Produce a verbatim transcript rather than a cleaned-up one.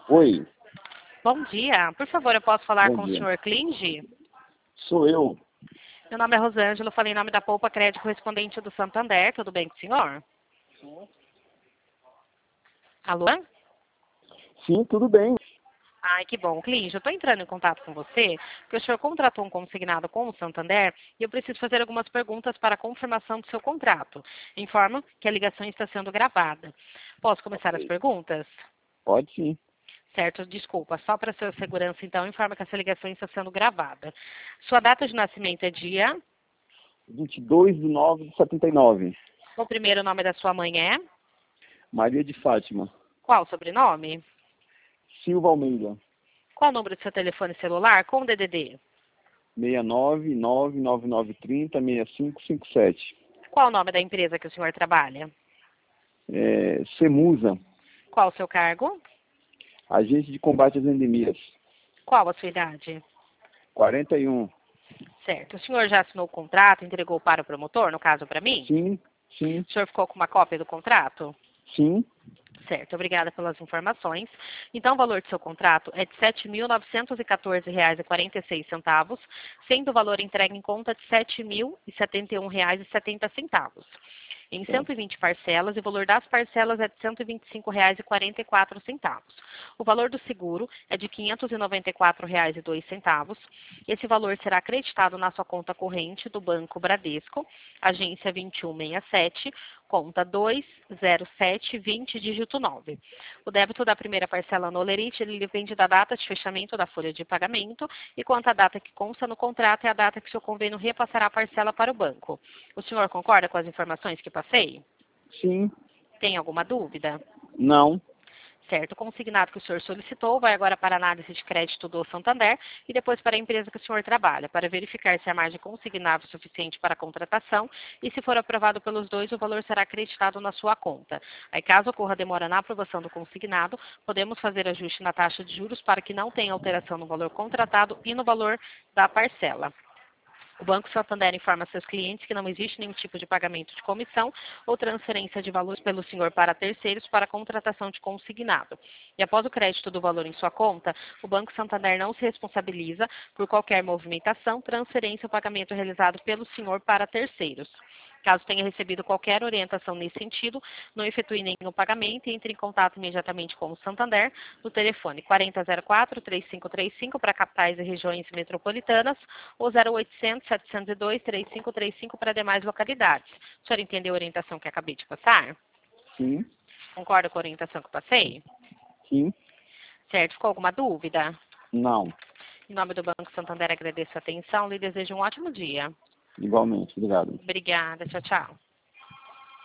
Oi, Bom dia. Por favor, eu posso falar bom com o dia. senhor Klinge? Sou eu. Meu nome é Rosângela, eu falei em nome da Poupa Crédito correspondente do Santander. Tudo bem com o senhor? Alô? Sim, tudo bem. Ai, que bom. Klinge, eu estou entrando em contato com você, porque o senhor contratou um consignado com o Santander e eu preciso fazer algumas perguntas para a confirmação do seu contrato. Informo que a ligação está sendo gravada. Posso começar as Ok. perguntas? Pode sim. Certo, desculpa. Só para sua segurança, então, informa que essa ligação está sendo gravada. Sua data de nascimento é dia? vinte e dois de nove de setenta e nove. O primeiro nome da sua mãe é? Maria de Fátima. Qual o sobrenome? Silva Almeida. Qual o número do seu telefone celular com D D D? seis nove nove nove nove três zero seis cinco cinco sete. Qual o nome da empresa que o senhor trabalha? É, Semusa, Qual o seu cargo? Agente de Combate às Endemias. Qual a sua idade? quarenta e um. Certo. O senhor já assinou o contrato, entregou para o promotor, no caso para mim? Sim, sim, O senhor ficou com uma cópia do contrato? sim. Certo, obrigada pelas informações. Então, o valor do seu contrato é de sete mil novecentos e quatorze reais e quarenta e seis centavos, sendo o valor entregue em conta de sete mil e setenta e um reais e setenta centavos. Em cento e vinte parcelas, e o valor das parcelas é de cento e vinte e cinco reais e quarenta e quatro centavos. O valor do seguro é de quinhentos e noventa e quatro reais e dois centavos. Esse valor será acreditado na sua conta corrente do Banco Bradesco, agência vinte e um sessenta e sete, conta dois zero sete vinte, dígito nove. O débito da primeira parcela no Olerite, ele depende da data de fechamento da folha de pagamento, e quanto à data que consta no contrato é a data que o seu convênio repassará a parcela para o banco. O senhor concorda com as informações que passei? Sim. Tem alguma dúvida? Não. Certo, o consignado que o senhor solicitou vai agora para a análise de crédito do Santander e depois para a empresa que o senhor trabalha, para verificar se a margem consignável é suficiente para a contratação e, se for aprovado pelos dois, o valor será acreditado na sua conta. Aí, caso ocorra demora na aprovação do consignado, podemos fazer ajuste na taxa de juros para que não tenha alteração no valor contratado e no valor da parcela. O Banco Santander informa seus clientes que não existe nenhum tipo de pagamento de comissão ou transferência de valores pelo senhor para terceiros para a contratação de consignado. E após o crédito do valor em sua conta, o Banco Santander não se responsabiliza por qualquer movimentação, transferência ou pagamento realizado pelo senhor para terceiros. Caso tenha recebido qualquer orientação nesse sentido, não efetue nenhum pagamento e entre em contato imediatamente com o Santander no telefone quatro zero zero quatro, três cinco três cinco para capitais e regiões metropolitanas ou zero oitocentos, setecentos e dois, trinta e cinco trinta e cinco para demais localidades. O senhor entendeu a orientação que acabei de passar? Sim, Concorda com a orientação que eu passei? sim. Certo? Ficou alguma dúvida? Não. Em nome do Banco Santander, agradeço a atenção e desejo um ótimo dia. Igualmente. Obrigado. Obrigada. Tchau, tchau.